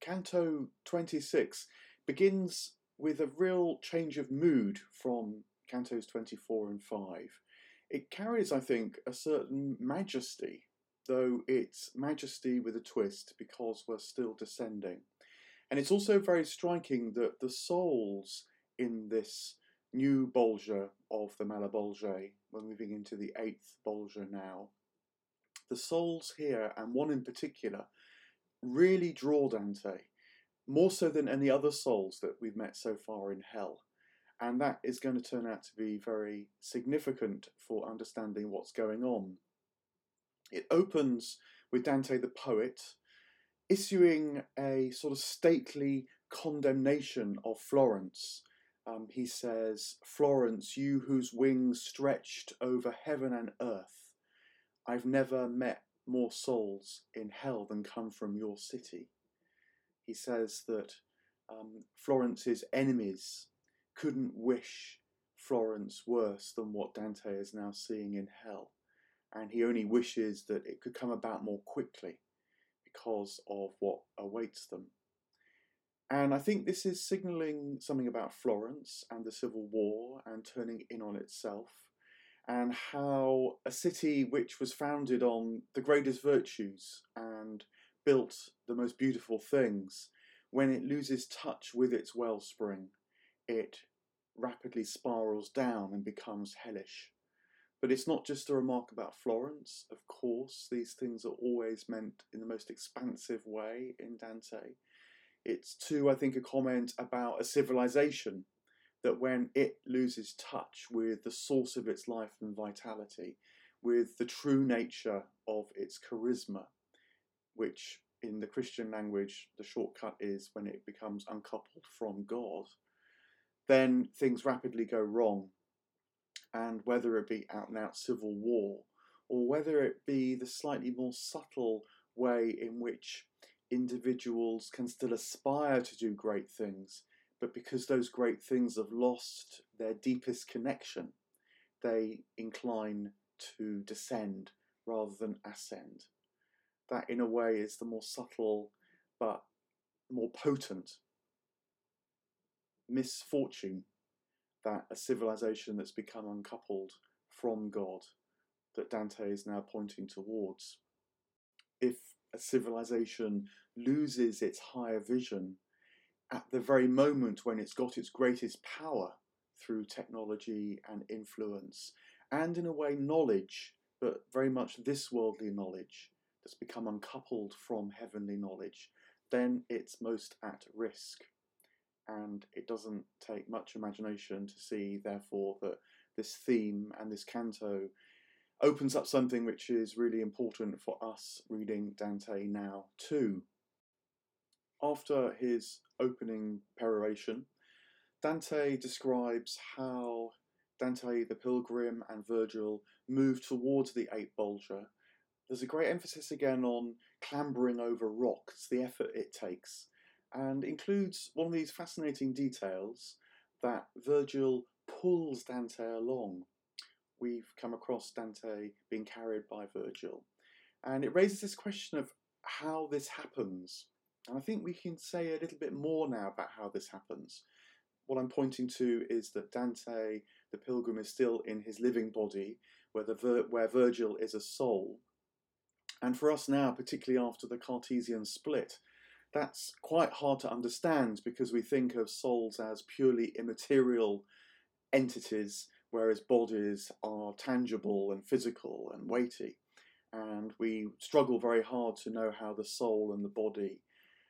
Canto 26 begins with a real change of mood from Cantos 24 and 5. It carries, I think, a certain majesty, though it's majesty with a twist because we're still descending. And it's also very striking that the souls in this new Bolgia of the Malabolge, we're moving into the eighth Bolgia now, the souls here, and one in particular, really draw Dante, more so than any other souls that we've met so far in Hell. And that is going to turn out to be very significant for understanding what's going on. It opens with Dante the poet issuing a sort of stately condemnation of Florence. He says, "Florence, you whose wings stretched over heaven and earth, I've never met more souls in hell than come from your city." He says that Florence's enemies couldn't wish Florence worse than what Dante is now seeing in hell. And he only wishes that it could come about more quickly because of what awaits them. And I think this is signalling something about Florence and the Civil War and turning in on itself, and how a city which was founded on the greatest virtues and built the most beautiful things, when it loses touch with its wellspring, it rapidly spirals down and becomes hellish. But it's not just a remark about Florence, of course. These things are always meant in the most expansive way in Dante. It's too, I think, a comment about a civilization that when it loses touch with the source of its life and vitality, with the true nature of its charisma, which in the Christian language, the shortcut is when it becomes uncoupled from God, then things rapidly go wrong. And whether it be out and out civil war, or whether it be the slightly more subtle way in which individuals can still aspire to do great things, but because those great things have lost their deepest connection, they incline to descend rather than ascend. That, in a way, is the more subtle but more potent misfortune that a civilization that's become uncoupled from God, that Dante is now pointing towards. If a civilization loses its higher vision at the very moment when it's got its greatest power through technology and influence, and in a way knowledge, but very much this worldly knowledge that's become uncoupled from heavenly knowledge, then it's most at risk. And it doesn't take much imagination to see, therefore, that this theme and this canto opens up something which is really important for us reading Dante now too. After his opening peroration, Dante describes how Dante the Pilgrim and Virgil move towards the eighth Bolgia. There's a great emphasis again on clambering over rocks, the effort it takes, and includes one of these fascinating details that Virgil pulls Dante along. We've come across Dante being carried by Virgil, and it raises this question of how this happens. And I think we can say a little bit more now about how this happens. What I'm pointing to is that Dante, the pilgrim, is still in his living body, where Virgil is a soul. And for us now, particularly after the Cartesian split, that's quite hard to understand because we think of souls as purely immaterial entities, whereas bodies are tangible and physical and weighty. And we struggle very hard to know how the soul and the body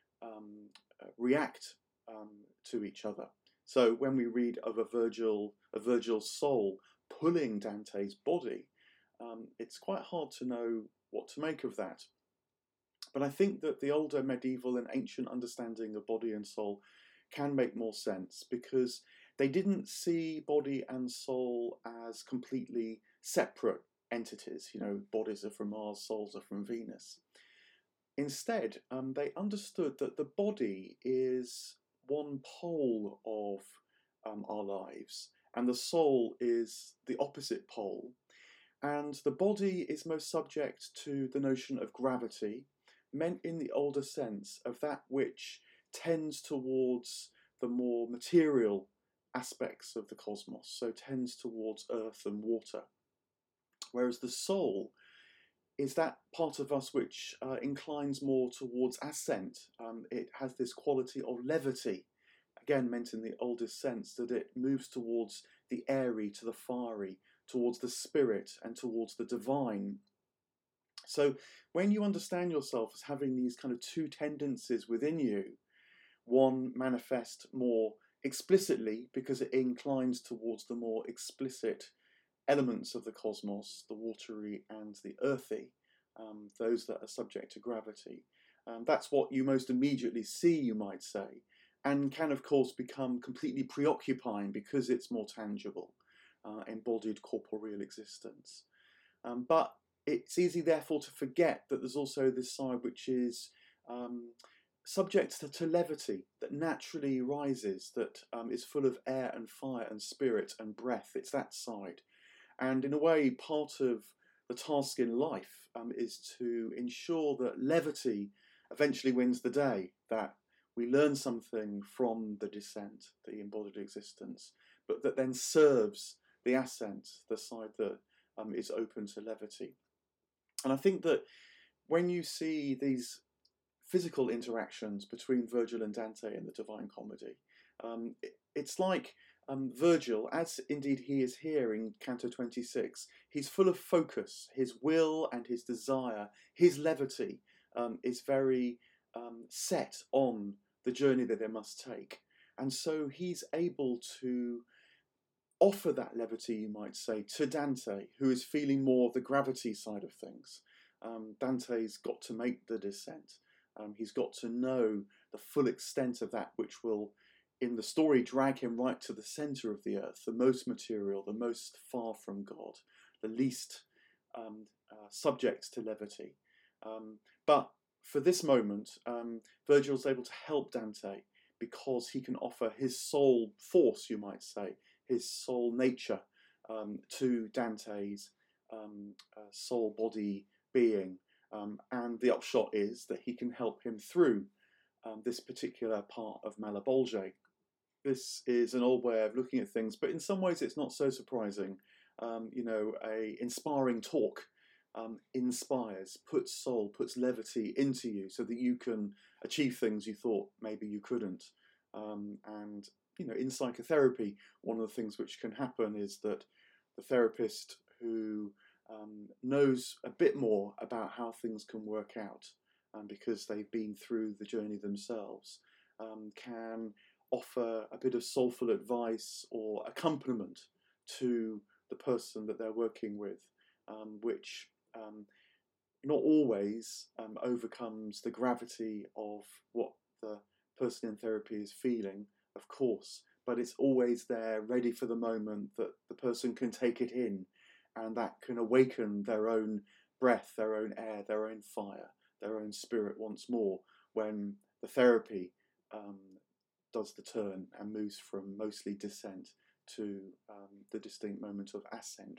react to each other. So when we read of a Virgil's soul pulling Dante's body, it's quite hard to know what to make of that. But I think that the older medieval and ancient understanding of body and soul can make more sense because they didn't see body and soul as completely separate entities. You know, bodies are from Mars, souls are from Venus. Instead, they understood that the body is one pole of our lives, and the soul is the opposite pole. And the body is most subject to the notion of gravity, meant in the older sense of that which tends towards the more material aspects of the cosmos, so tends towards earth and water. Whereas the soul is that part of us which inclines more towards ascent. It has this quality of levity, again meant in the oldest sense, that it moves towards the airy to the fiery, towards the spirit and towards the divine. So when you understand yourself as having these kind of two tendencies within you, one manifest more explicitly because it inclines towards the more explicit elements of the cosmos, the watery and the earthy, those that are subject to gravity. That's what you most immediately see, you might say, and can of course become completely preoccupying because it's more tangible, embodied corporeal existence. But it's easy therefore to forget that there's also this side which is subject to levity, that naturally rises, that is full of air and fire and spirit and breath. It's that side. And in a way, part of the task in life is to ensure that levity eventually wins the day, that we learn something from the descent, the embodied existence, but that then serves the ascent, the side that is open to levity. And I think that when you see these physical interactions between Virgil and Dante in the Divine Comedy, it's like Virgil, as indeed he is here in Canto 26, he's full of focus. His will and his desire, his levity is very set on the journey that they must take. And so he's able to offer that levity, you might say, to Dante, who is feeling more the gravity side of things. Dante's got to make the descent. He's got to know the full extent of that which will, in the story, drag him right to the centre of the earth, the most material, the most far from God, the least subject to levity. But for this moment, Virgil's able to help Dante because he can offer his soul force, you might say, his soul nature to Dante's soul body being. And the upshot is that he can help him through this particular part of Malebolge. This is an old way of looking at things, but in some ways it's not so surprising. A inspiring talk inspires, puts soul, puts levity into you so that you can achieve things you thought maybe you couldn't. And in psychotherapy, one of the things which can happen is that the therapist who knows a bit more about how things can work out, because they've been through the journey themselves, can offer a bit of soulful advice or accompaniment to the person that they're working with, which not always overcomes the gravity of what the person in therapy is feeling, of course, but it's always there, ready for the moment that the person can take it in, and that can awaken their own breath, their own air, their own fire, their own spirit once more when the therapy does the turn and moves from mostly descent to the distinct moment of ascent.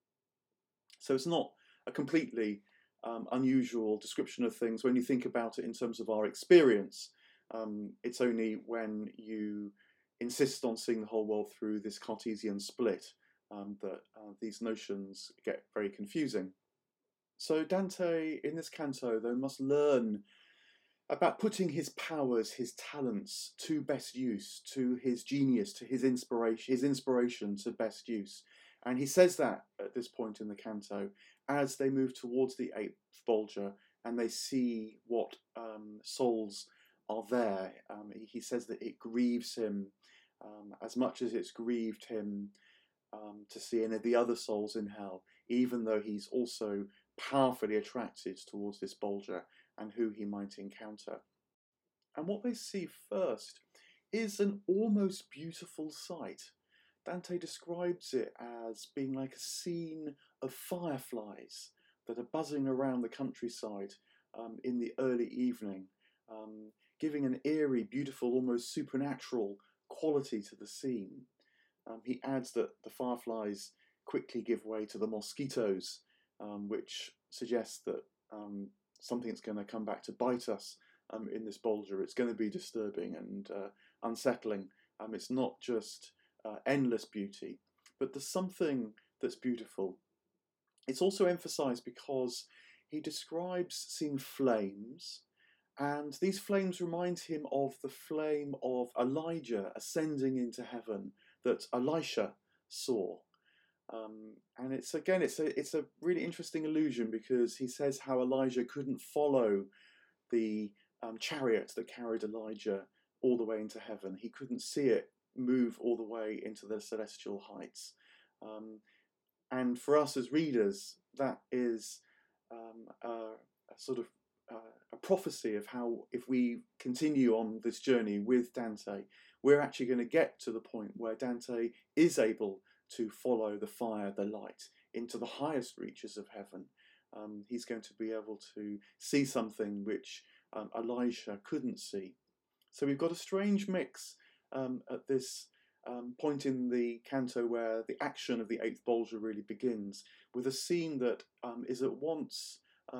So it's not a completely unusual description of things when you think about it in terms of our experience. It's only when you insist on seeing the whole world through this Cartesian split that these notions get very confusing. So Dante, in this canto, though, must learn about putting his powers, his talents to best use, to his genius, to his inspiration to best use. And he says that at this point in the canto, as they move towards the eighth Bolgia and they see what souls are there. He says that it grieves him as much as it's grieved him to see any of the other souls in hell, even though he's also powerfully attracted towards this Bolgia and who he might encounter. And what they see first is an almost beautiful sight. Dante describes it as being like a scene of fireflies that are buzzing around the countryside in the early evening, giving an eerie, beautiful, almost supernatural quality to the scene. He adds that the fireflies quickly give way to the mosquitoes, which suggests that something that's going to come back to bite us in this Bolger. It's going to be disturbing and unsettling. It's not just endless beauty, but there's something that's beautiful. It's also emphasised because he describes seeing flames, and these flames remind him of the flame of Elijah ascending into heaven that Elisha saw. And it's a really interesting allusion, because he says how Elijah couldn't follow the chariot that carried Elijah all the way into heaven. He couldn't see it move all the way into the celestial heights. And for us as readers, that is a sort of a prophecy of how, if we continue on this journey with Dante, we're actually going to get to the point where Dante is able to follow the fire, the light, into the highest reaches of heaven. He's going to be able to see something which Elijah couldn't see. So we've got a strange mix at this point in the canto where the action of the Eighth Bolger really begins, with a scene that is at once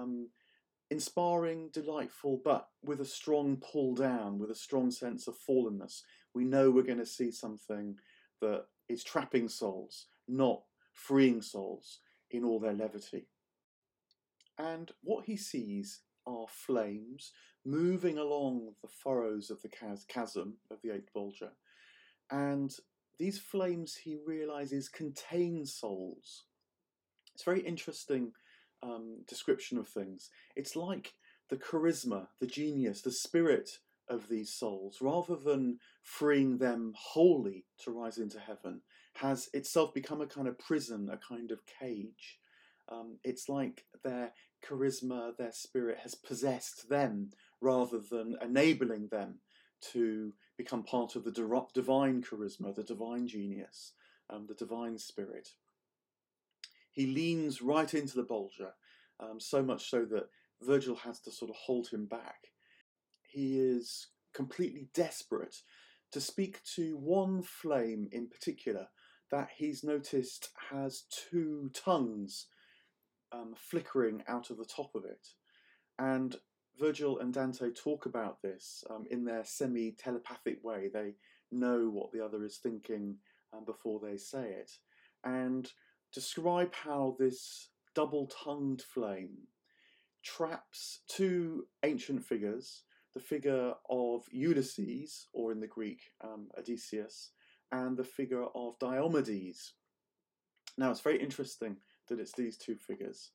inspiring, delightful, but with a strong pull down, with a strong sense of fallenness. We know we're going to see something that is trapping souls, not freeing souls in all their levity. And what he sees are flames moving along the furrows of the chasm of the Eighth Bolger. And these flames, he realises, contain souls. It's a very interesting description of things. It's like the charisma, the genius, the spirit of these souls, rather than freeing them wholly to rise into heaven, has itself become a kind of prison, a kind of cage. It's like their charisma, their spirit has possessed them, rather than enabling them to become part of the divine charisma, the divine genius, the divine spirit. He leans right into the Bolger, so much so that Virgil has to sort of hold him back. He is completely desperate to speak to one flame in particular that he's noticed has two tongues flickering out of the top of it. And Virgil and Dante talk about this in their semi-telepathic way. They know what the other is thinking before they say it, and describe how this double-tongued flame traps two ancient figures, the figure of Ulysses, or in the Greek, Odysseus, and the figure of Diomedes. Now, it's very interesting that it's these two figures.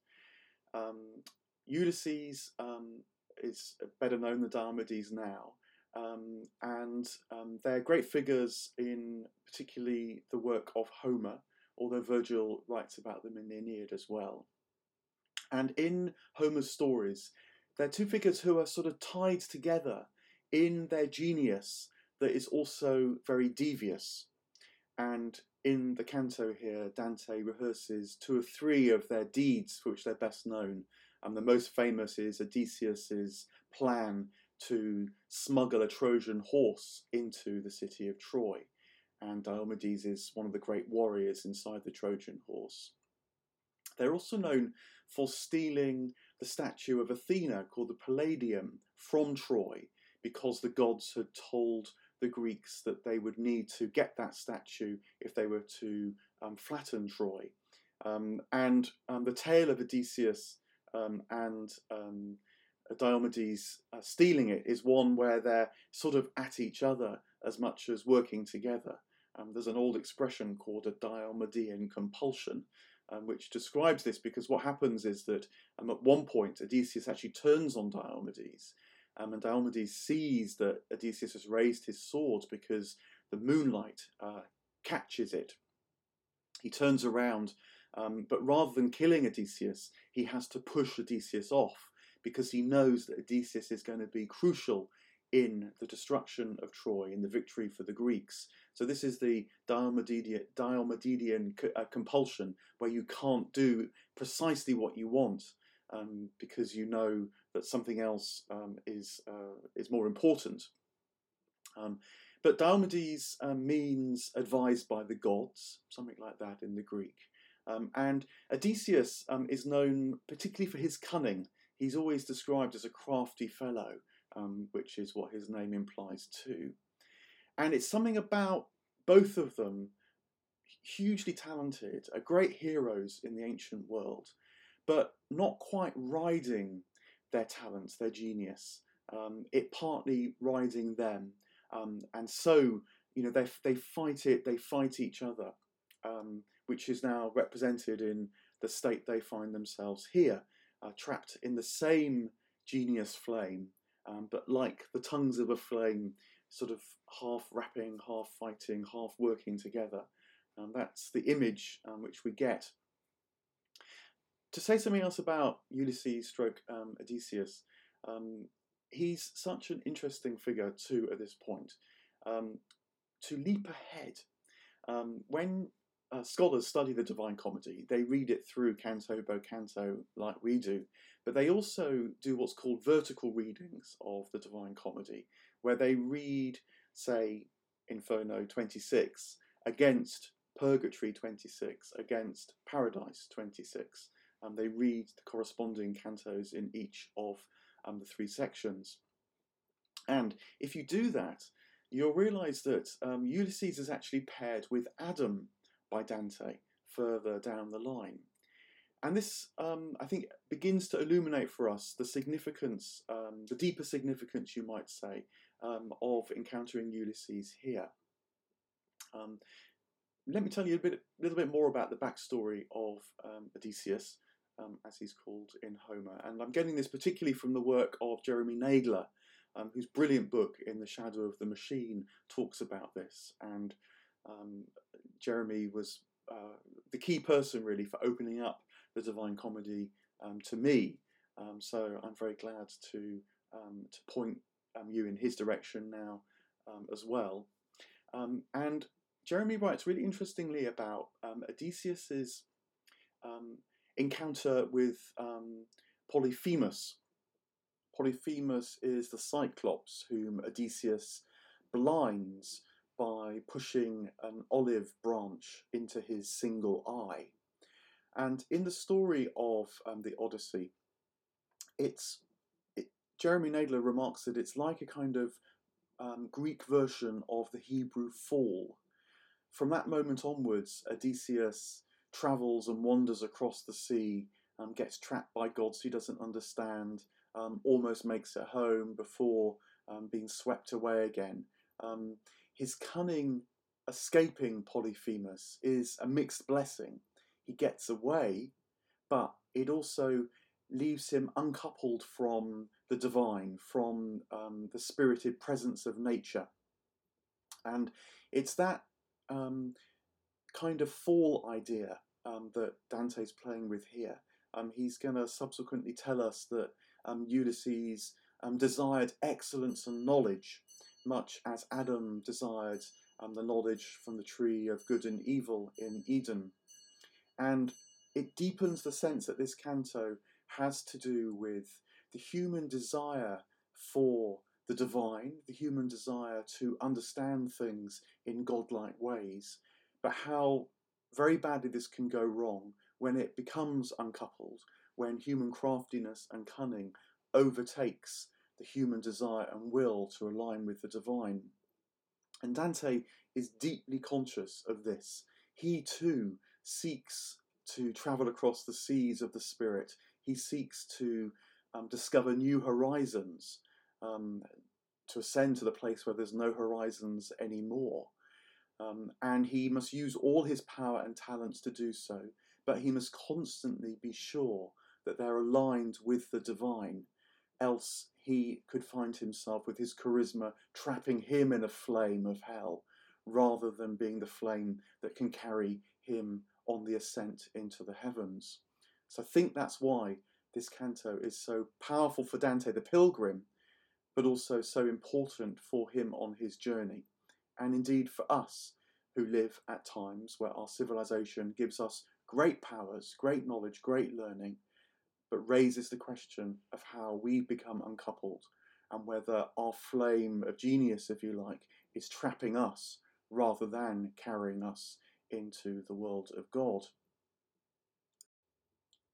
Ulysses is better known than Diomedes now, and they're great figures in particularly the work of Homer, although Virgil writes about them in the Aeneid as well. And in Homer's stories, they're two figures who are sort of tied together in their genius that is also very devious. And in the canto here, Dante rehearses two or three of their deeds for which they're best known. The most famous is Odysseus's plan to smuggle a Trojan horse into the city of Troy. And Diomedes is one of the great warriors inside the Trojan horse. They're also known for stealing the statue of Athena called the Palladium from Troy, because the gods had told the Greeks that they would need to get that statue if they were to flatten Troy. And the tale of Odysseus and Diomedes stealing it is one where they're sort of at each other as much as working together. There's an old expression called a Diomedean compulsion, which describes this, because what happens is that at one point Odysseus actually turns on Diomedes, and Diomedes sees that Odysseus has raised his sword because the moonlight catches it. He turns around, but rather than killing Odysseus, he has to push Odysseus off, because he knows that Odysseus is going to be crucial in the destruction of Troy, in the victory for the Greeks. So this is the Diomedean compulsion, where you can't do precisely what you want because you know that something else is more important. But Diomedes means advised by the gods, something like that in the Greek. And Odysseus is known particularly for his cunning. He's always described as a crafty fellow, which is what his name implies too. And it's something about both of them, hugely talented, great heroes in the ancient world, but not quite riding their talents, their genius. It partly riding them, and so they fight it. They fight each other, which is now represented in the state they find themselves here, trapped in the same genius flame, but like the tongues of a flame, sort of half rapping, half fighting, half working together. That's the image which we get. To say something else about Ulysses stroke Odysseus, he's such an interesting figure too at this point. To leap ahead, when scholars study the Divine Comedy, they read it through canto by canto like we do, but they also do what's called vertical readings of the Divine Comedy, where they read, say, Inferno 26 against Purgatory 26, against Paradise 26. They read the corresponding cantos in each of the three sections. And if you do that, you'll realise that Ulysses is actually paired with Adam by Dante further down the line. And this, I think, begins to illuminate for us the significance, the deeper significance, you might say, of encountering Ulysses here. Let me tell you a little bit more about the backstory of Odysseus, as he's called in Homer. And I'm getting this particularly from the work of Jeremy Nagler, whose brilliant book, In the Shadow of the Machine, talks about this. And Jeremy was the key person, really, for opening up the Divine Comedy to me. So I'm very glad to point you in his direction now as well. And Jeremy writes really interestingly about Odysseus's encounter with Polyphemus. Polyphemus is the Cyclops whom Odysseus blinds by pushing an olive branch into his single eye. And in the story of the Odyssey, Jeremy Nagler remarks that it's like a kind of Greek version of the Hebrew fall. From that moment onwards, Odysseus travels and wanders across the sea, gets trapped by gods he doesn't understand, almost makes it home before being swept away again. His cunning escaping Polyphemus is a mixed blessing. He gets away, but it also leaves him uncoupled from the divine, from the spirited presence of nature. And it's that kind of fall idea that Dante's playing with here. He's going to subsequently tell us that Ulysses desired excellence and knowledge, much as Adam desired the knowledge from the tree of good and evil in Eden. And it deepens the sense that this canto has to do with the human desire for the divine, the human desire to understand things in godlike ways, but how very badly this can go wrong when it becomes uncoupled, when human craftiness and cunning overtakes the human desire and will to align with the divine. And Dante is deeply conscious of this. He too seeks to travel across the seas of the spirit. He seeks to discover new horizons, to ascend to the place where there's no horizons anymore. And he must use all his power and talents to do so, but he must constantly be sure that they're aligned with the divine, else he could find himself with his charisma trapping him in a flame of hell, rather than being the flame that can carry him on the ascent into the heavens. So I think that's why this canto is so powerful for Dante the pilgrim, but also so important for him on his journey, and indeed for us who live at times where our civilization gives us great powers, great knowledge, great learning, but raises the question of how we become uncoupled and whether our flame of genius, if you like, is trapping us rather than carrying us into the world of God.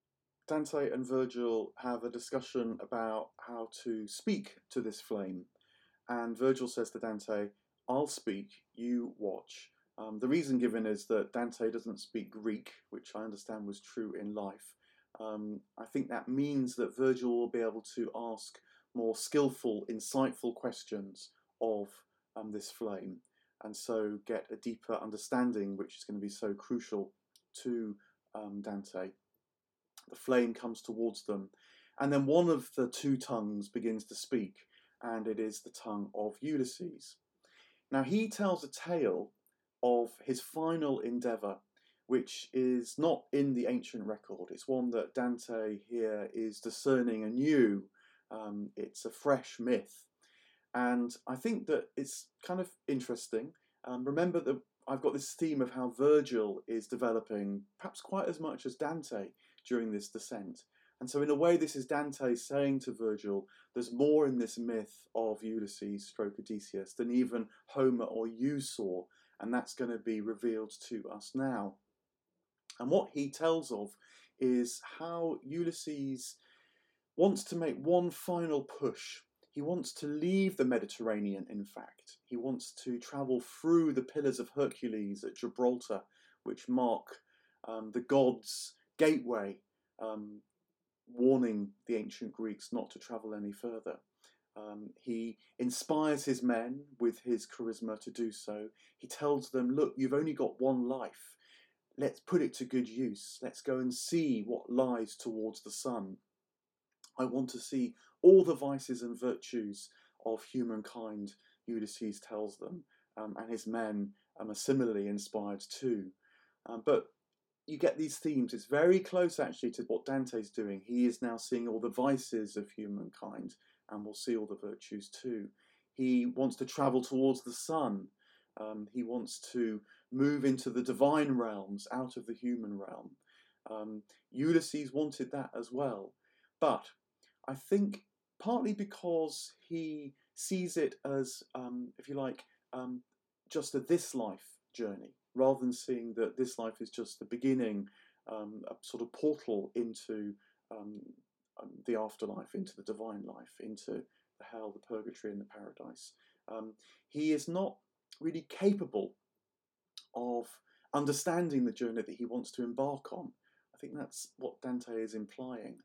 Dante and Virgil have a discussion about how to speak to this flame. And Virgil says to Dante, I'll speak, you watch. The reason given is that Dante doesn't speak Greek, which I understand was true in life. I think that means that Virgil will be able to ask more skillful, insightful questions of this flame, and so get a deeper understanding, which is going to be so crucial to Dante. The flame comes towards them, and then one of the two tongues begins to speak, and it is the tongue of Ulysses. Now, he tells a tale of his final endeavour, which is not in the ancient record. It's one that Dante here is discerning anew. It's a fresh myth. And I think that it's kind of interesting. Remember that I've got this theme of how Virgil is developing perhaps quite as much as Dante during this descent. And so in a way, this is Dante saying to Virgil, there's more in this myth of Ulysses stroke Odysseus than even Homer or you saw, and that's going to be revealed to us now. And what he tells of is how Ulysses wants to make one final push. He wants to leave the Mediterranean, in fact. He wants to travel through the Pillars of Hercules at Gibraltar, which mark the gods' gateway, warning the ancient Greeks not to travel any further. He inspires his men with his charisma to do so. He tells them, look, you've only got one life. Let's put it to good use. Let's go and see what lies towards the sun. I want to see all the vices and virtues of humankind, Ulysses tells them, and his men are similarly inspired too. But you get these themes. It's very close actually to what Dante's doing. He is now seeing all the vices of humankind, and will see all the virtues too. He wants to travel towards the sun. He wants to move into the divine realms, out of the human realm. Ulysses wanted that as well. But I think partly because he sees it as, if you like, just a this life journey, rather than seeing that this life is just the beginning, a sort of portal into the afterlife, into the divine life, into the hell, the purgatory, and the paradise. He is not really capable of understanding the journey that he wants to embark on. I think that's what Dante is implying.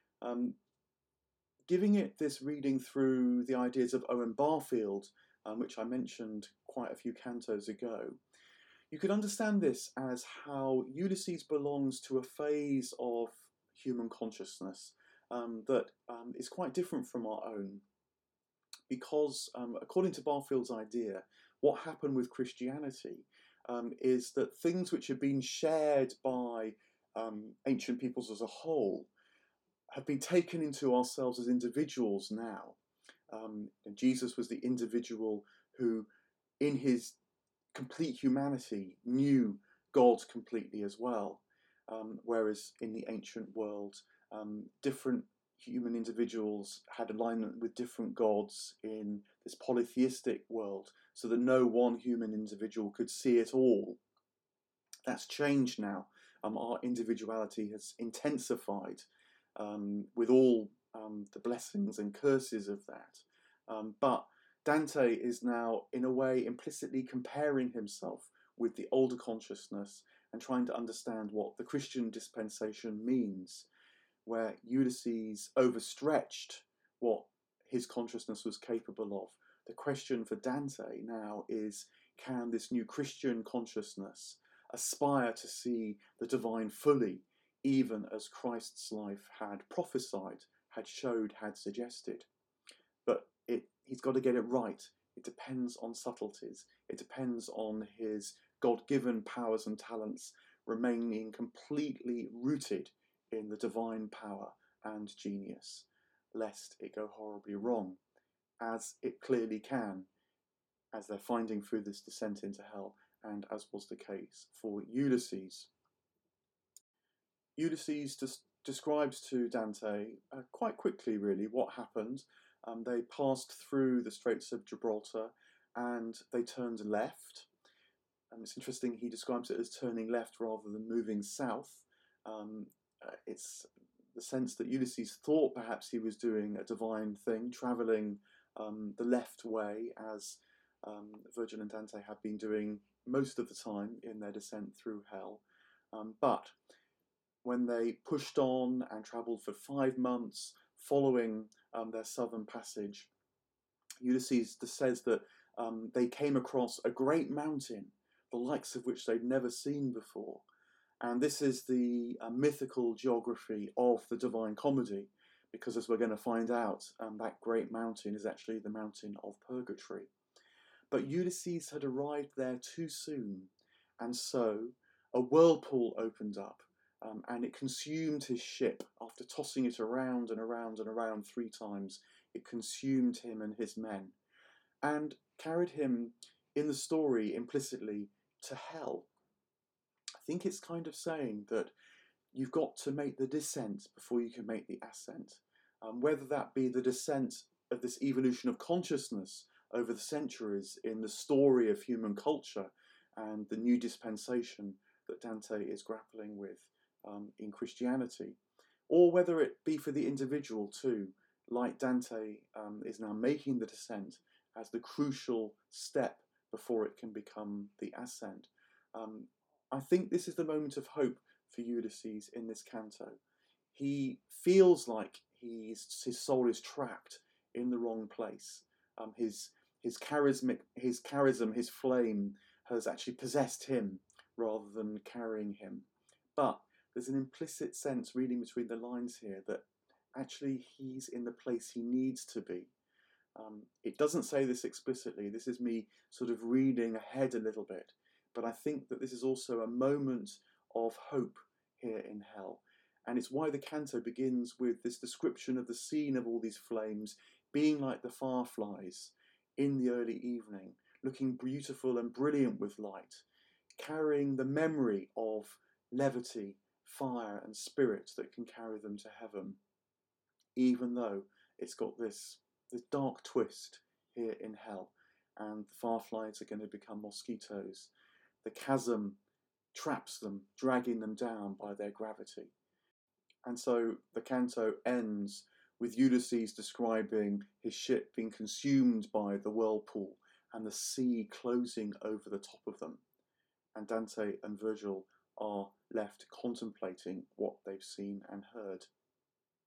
Giving it this reading through the ideas of Owen Barfield, which I mentioned quite a few cantos ago, you could understand this as how Ulysses belongs to a phase of human consciousness that is quite different from our own. Because, according to Barfield's idea, what happened with Christianity is that things which have been shared by ancient peoples as a whole have been taken into ourselves as individuals now. Jesus was the individual who, in his complete humanity, knew God completely as well. Whereas in the ancient world, different human individuals had alignment with different gods in this polytheistic world, so that no one human individual could see it all. That's changed now. Our individuality has intensified with all the blessings and curses of that. But Dante is now, in a way, implicitly comparing himself with the older consciousness and trying to understand what the Christian dispensation means, where Ulysses overstretched what his consciousness was capable of. The question for Dante now is, can this new Christian consciousness aspire to see the divine fully, even as Christ's life had prophesied, had showed, had suggested? But he's got to get it right. It depends on subtleties. It depends on his God-given powers and talents remaining completely rooted in the divine power and genius, lest it go horribly wrong, as it clearly can, as they're finding through this descent into hell, and as was the case for Ulysses. Ulysses describes to Dante quite quickly, really, what happened. They passed through the Straits of Gibraltar and they turned left. It's interesting, he describes it as turning left rather than moving south. It's the sense that Ulysses thought perhaps he was doing a divine thing, travelling the left way, as Virgil and Dante had been doing most of the time in their descent through hell. But when they pushed on and travelled for 5 months following their southern passage, Ulysses says that they came across a great mountain, the likes of which they'd never seen before. And this is the mythical geography of the Divine Comedy, because as we're going to find out, that great mountain is actually the mountain of Purgatory. But Ulysses had arrived there too soon, and so a whirlpool opened up, and it consumed his ship. After tossing it around and around and around 3 times, it consumed him and his men, and carried him, in the story implicitly, to hell. I think it's kind of saying that you've got to make the descent before you can make the ascent. Whether that be the descent of this evolution of consciousness over the centuries in the story of human culture and the new dispensation that Dante is grappling with in Christianity, or whether it be for the individual too, like Dante is now making the descent as the crucial step before it can become the ascent. I think this is the moment of hope for Ulysses in this canto. He feels like his soul is trapped in the wrong place. His charism, his flame has actually possessed him rather than carrying him. But there's an implicit sense reading between the lines here that actually he's in the place he needs to be. It doesn't say this explicitly. This is me sort of reading ahead a little bit. But I think that this is also a moment of hope here in hell. And it's why the canto begins with this description of the scene of all these flames being like the fireflies in the early evening, looking beautiful and brilliant with light, carrying the memory of levity, fire and spirit that can carry them to heaven, even though it's got this dark twist here in hell, and the fireflies are going to become mosquitoes. The chasm traps them, dragging them down by their gravity. And so the canto ends with Ulysses describing his ship being consumed by the whirlpool and the sea closing over the top of them. And Dante and Virgil are left contemplating what they've seen and heard.